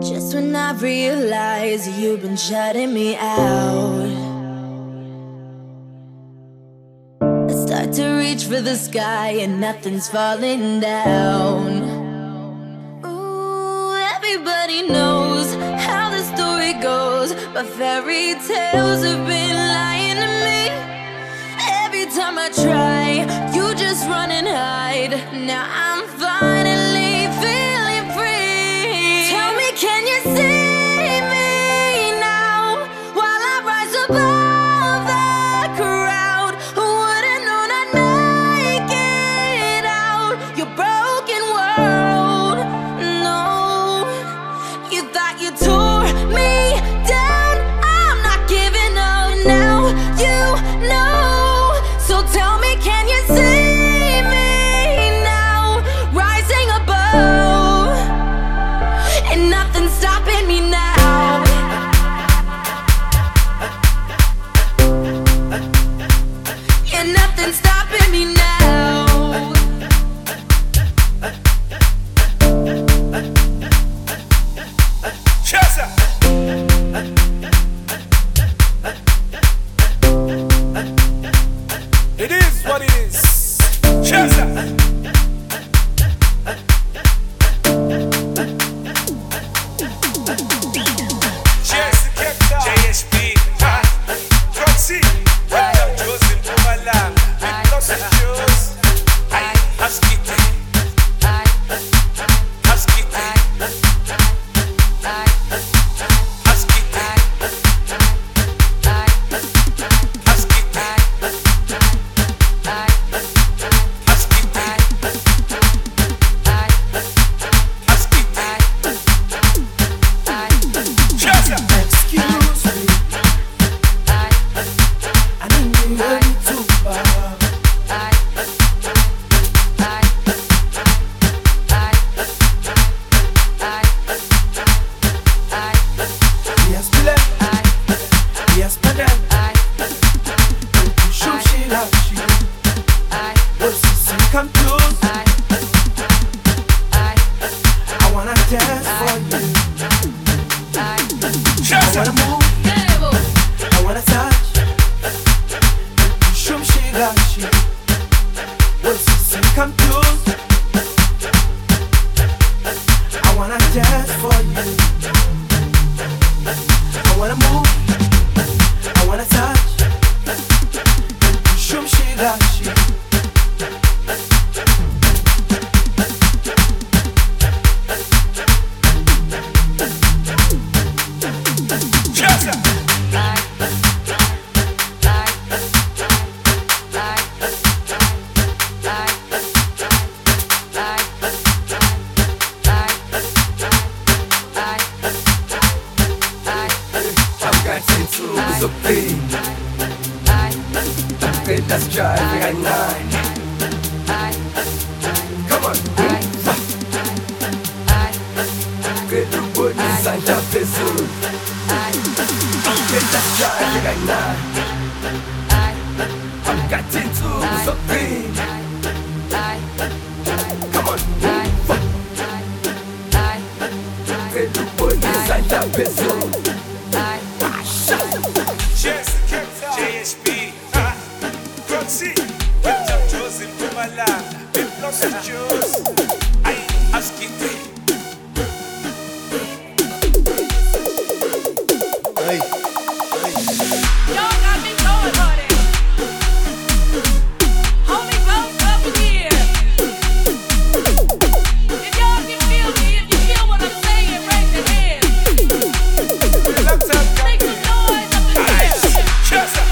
Just when I realize you've been shutting me out, I start to reach for the sky and nothing's falling down. Ooh, everybody knows how the story goes, but fairy tales have been lying to me. Every time I try, you just run and hide. Now I'm finally feeling free. Tell me, can you see me now while I rise above the crowd? Who would've known I'd make it out your broken world? No, you thought you tore me down. I'm not giving up now, you know. So tell me, can you see me now rising above? And nothing's stopping me now. And nothing's stopping me now. Chesa. It is what it is. Chesa. JSP, Proxy, Joseph Pumala, Los Angeles, Haskite, Haskite, Haskite, Excuse me, I need you to bow. Yes, Billy. Yes, madam. Show she love you. What's this come to? I wanna dance for you. I wanna move, I wanna touch. Show she got you. What's this come to? I wanna dance for you. I wanna move, I wanna touch. Show she got you. Chesa. I'm getting to the beat. Okay, let's drive at night. Come on. Get the wood inside your vessel. Okay, let's drive at night. I'm getting to the beat. Come on. Get the wood inside your vessel. JSP, Proxy, Joseph Pumala, Los Angeles, Haskite. Y'all got me going, honey. Hold me close up here. If y'all can feel me, if you feel what I'm saying, raise your hands. Make some noise up in here. Chesa.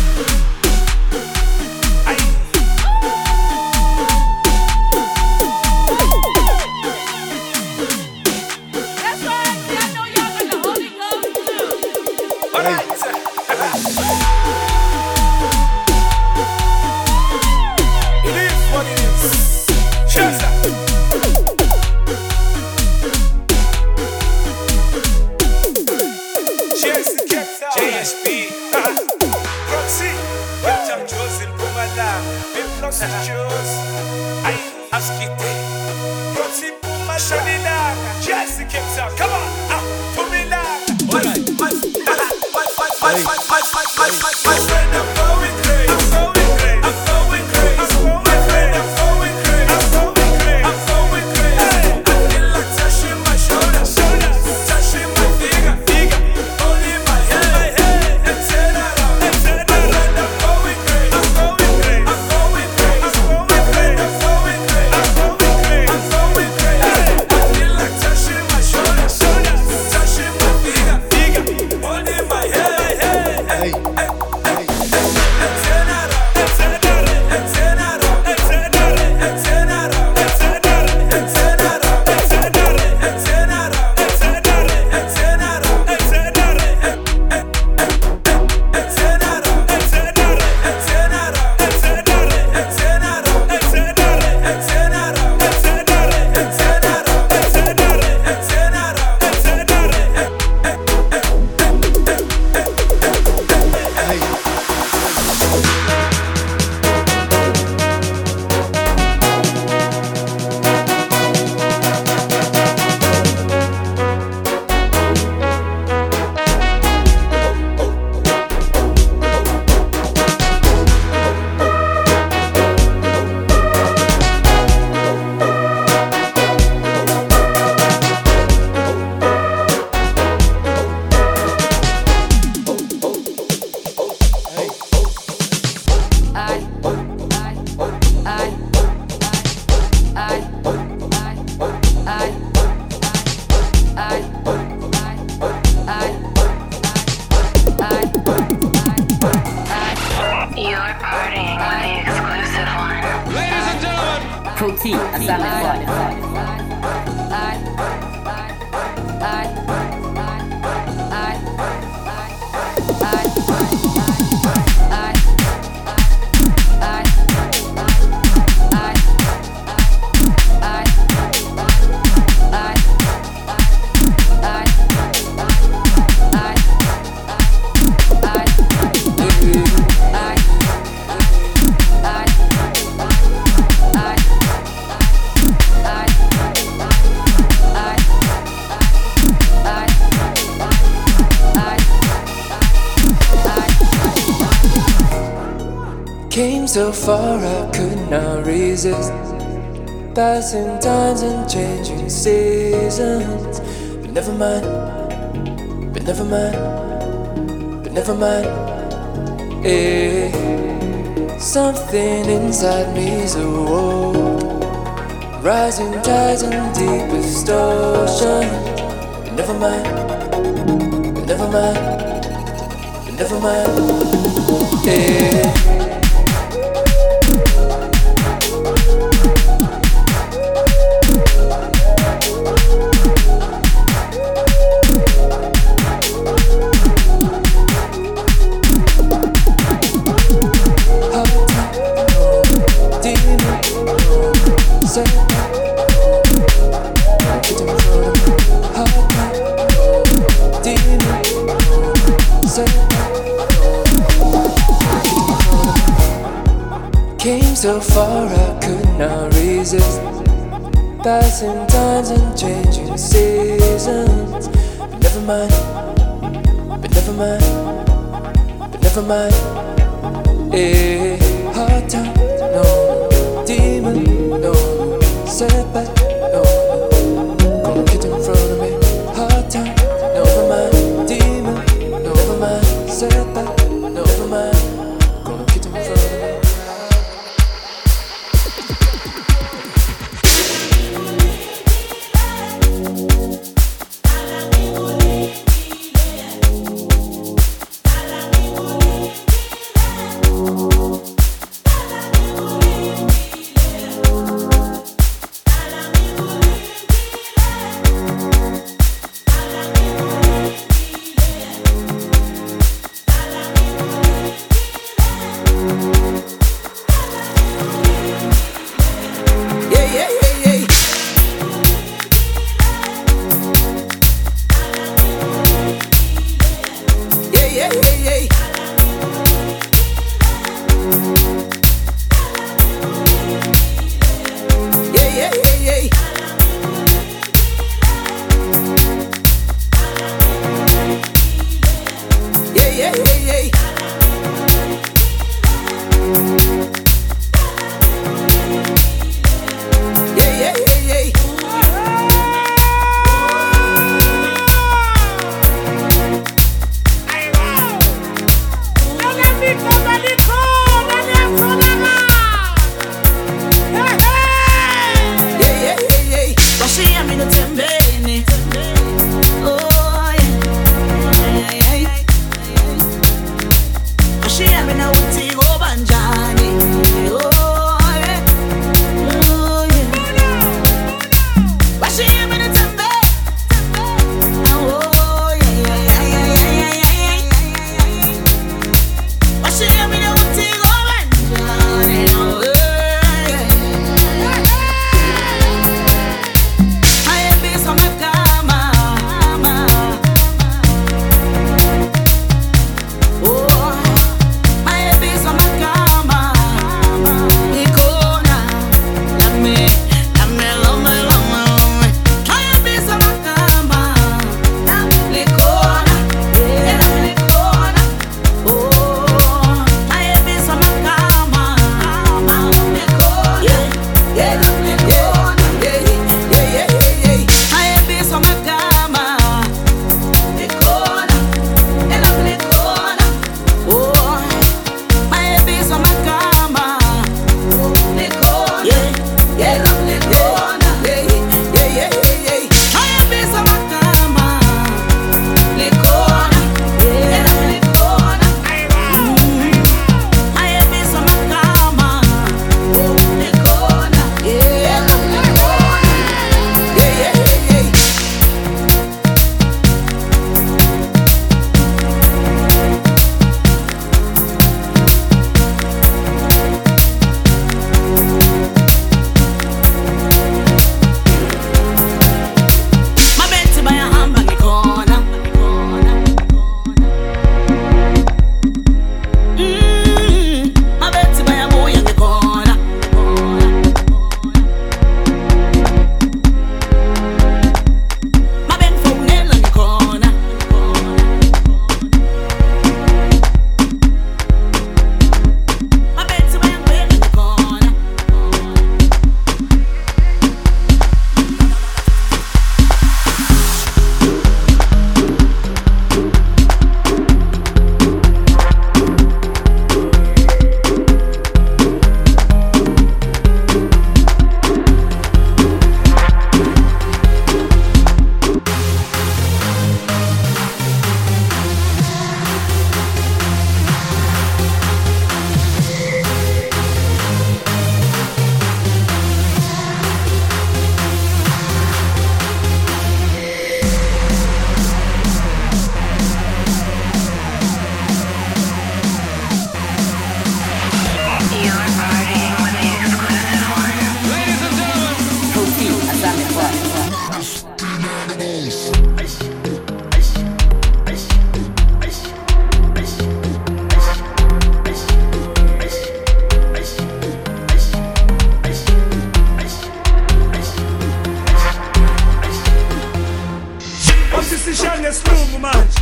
That's right. See, I know y'all got the Holy Ghost too. All right. It is what it is. Chesa. JSP, Proxy, Joseph Pumala, Los Angeles, Haskite, Proxy Puma Shanina, Jesse Kipsa, come on, out. So far I could not resist. Passing times and changing seasons. But never mind, but never mind, but never mind. Eh, something inside me's awoke. Rising tides and deepest ocean. But never mind, but never mind, but never mind. Eh. So far I could not resist. Passing times and changing seasons. But never mind, but never mind, but never mind. Eh, hard time, no. Demon, no. Setback, no. Gonna get in front of me. Hard time, no. Never mind. Demon, no. Never mind. Setback, no. Never mind. Gonna get in front of me. Awusisishane esilungu manje.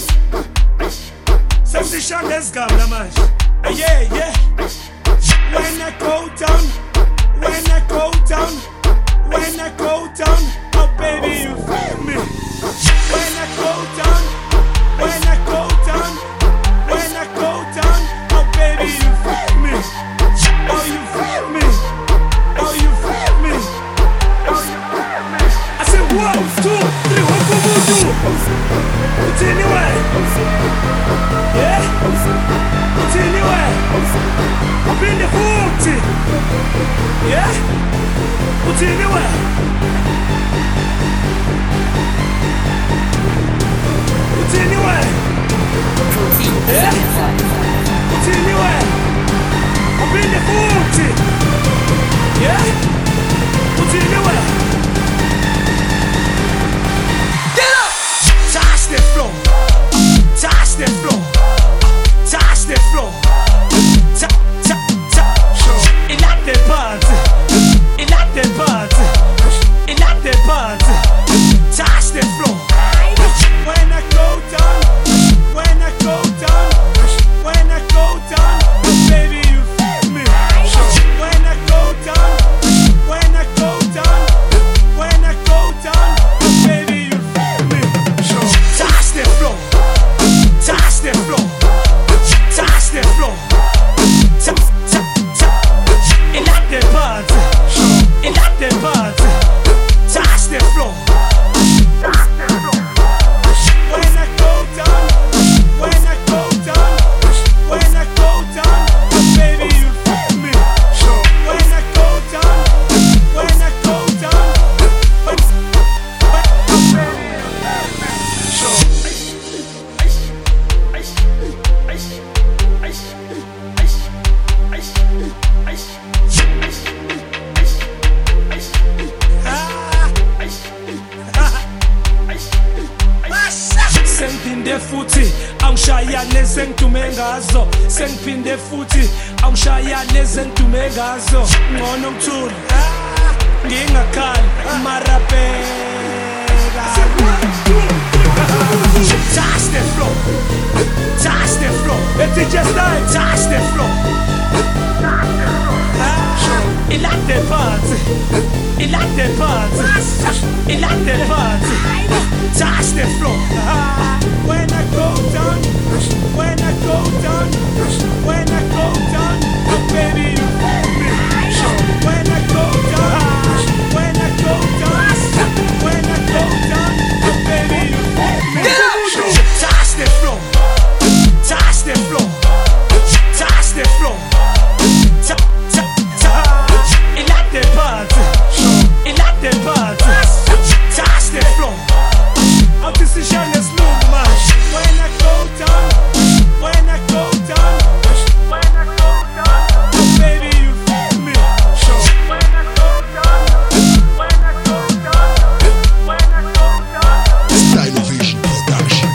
Sesishane esigaba manje. Yeah. When I go down, when I go down, when I go down, oh baby you feel me. When I go down, when I go down, when I go down, oh baby you feel me. Oh you feel me. Oh you feel me. Oh you feel me. I said 1, 2, 3, Hokubudu. It's anyway. Yeah. It's anyway. Up in the 40. Yeah. It's anyway. It's anyway. Yeah. It's anyway. Up in the 40. Yeah. It's anyway. Get up. Touch the floor. Touch the floor. Touch the floor. Il a des pattes. Il a des pattes. Il a des pattes. Touch the floor. When I go down, when I go down, when I go down, baby you feel me. When I go down, when I go down, when I go down, baby you feel me. Touch the floor. Touch the floor. Touch the floor. Il a des pattes. Il a des pattes. Touch the floor. When I go down, when I go down, when I go down, baby you feel me. When I go down, when I go down, when Sengphinde futhi angishayane sengidume ngazo. Sengphinde futhi angishayane sengidume ngazo. Ngcono ngithule ngingakhali marapeka. Touch the floor. Touch the floor. It's just like touch the floor. Il a des pattes. Il a des pattes. Il a des pattes. Touch the floor. When I go down, when I go down, when I go down, baby you feel me. When I go down, when I go down, when I go down, baby you feel me. Touch the floor. Touch the floor. Touch the floor. Il a des pattes. Il a des pattes. Touch the floor. How this is young as long, man. When I go down, when I go down, when I go down, baby you feel me. When I go down, when I go down, when I go down. Stylovation Production.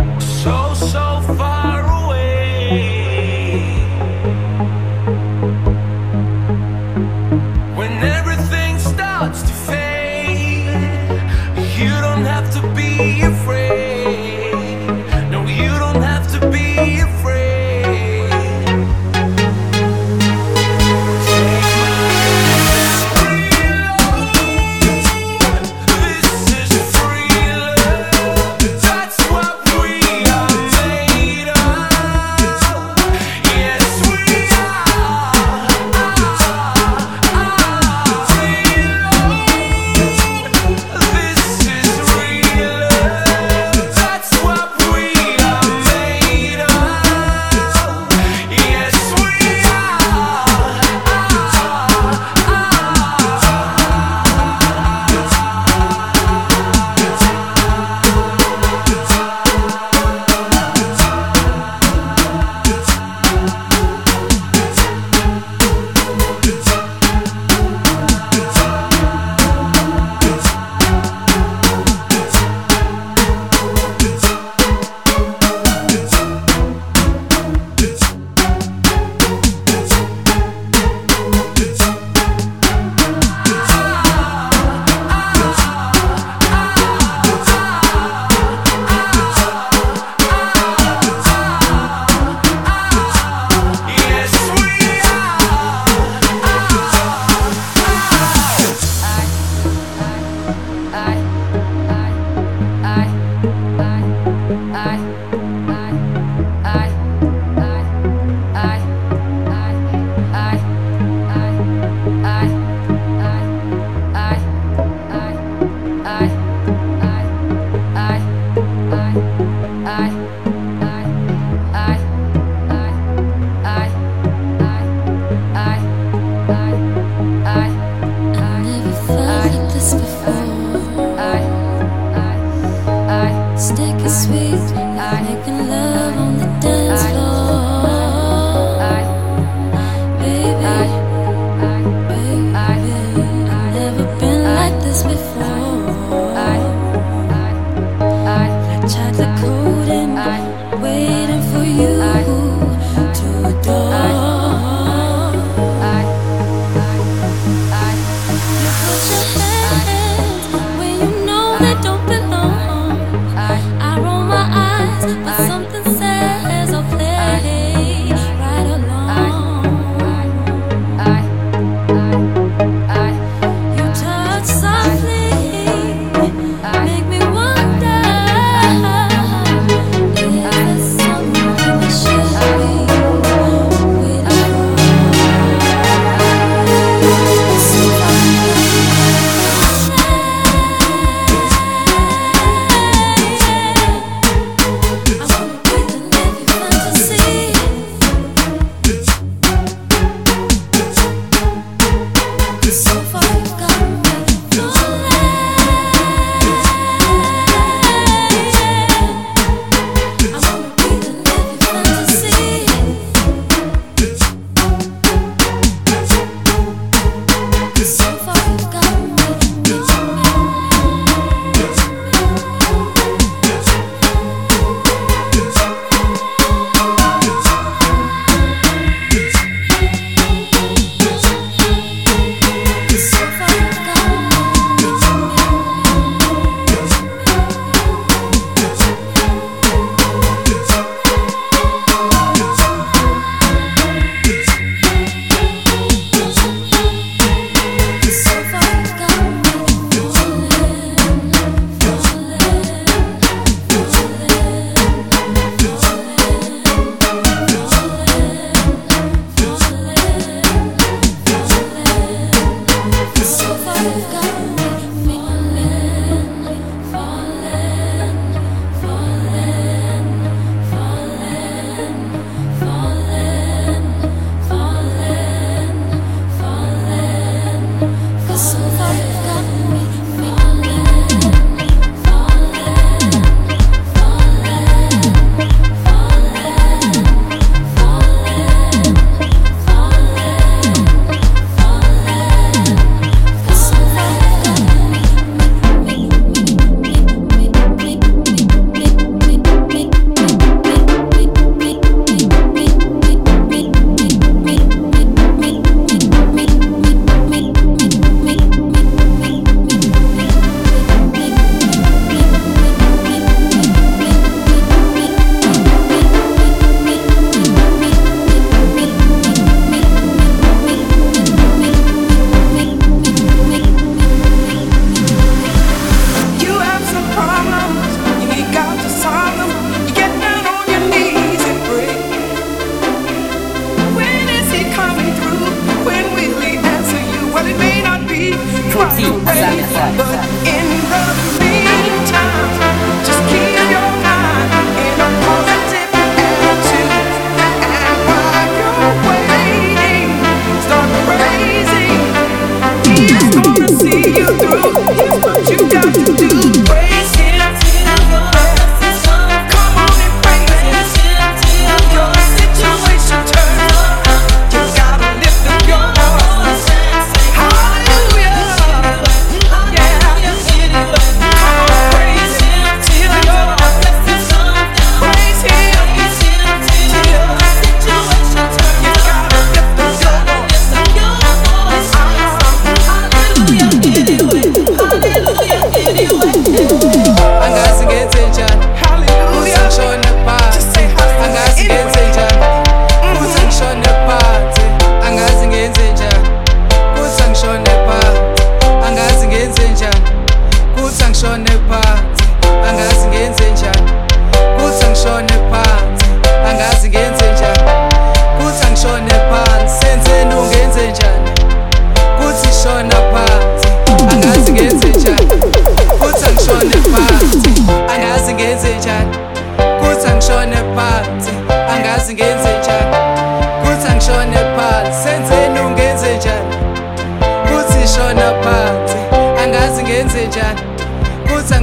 So far away.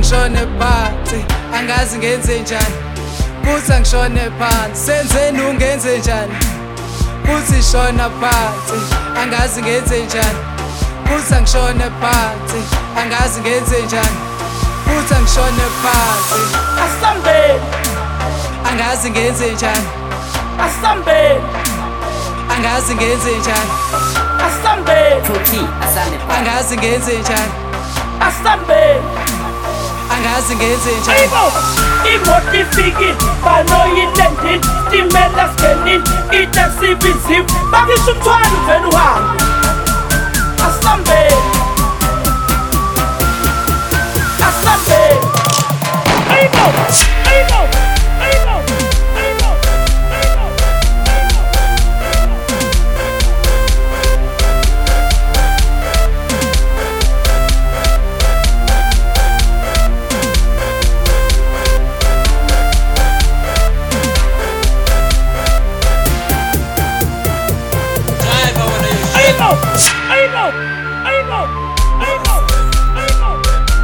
angishone phansi angazi ngenze njani kuthi angishone phansi senzeni ungenze njani kuthi shona phansi angazi ngenze njani kuthi angishone phansi angazi ngenze njani kuthi angishone phansi Asambeni, angazi ngenze njani asambeni, angazi ngenze njani asambeni, angazi ngenze njani asambeni. angazi ngenze njani Ayibo, imoto ifiki banoyilendini stimela skenini itaxi ibiziwe bakisho umthwalo uvele uhambe. Asambeni, asambeni. Ayibo, ayibo, ayibo, ayibo, ayibo. Ayibo, ayibo, ayibo, ayibo, ayibo.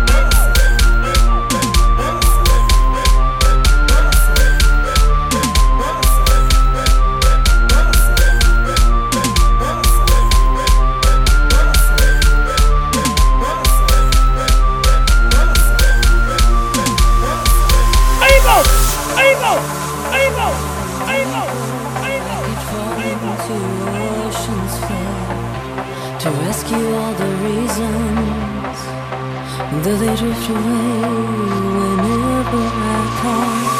Ayibo, ayibo, ayibo, ayibo, ayibo, ayibo. To ocean's flood to rescue all the reasons, though they drift away whenever I call.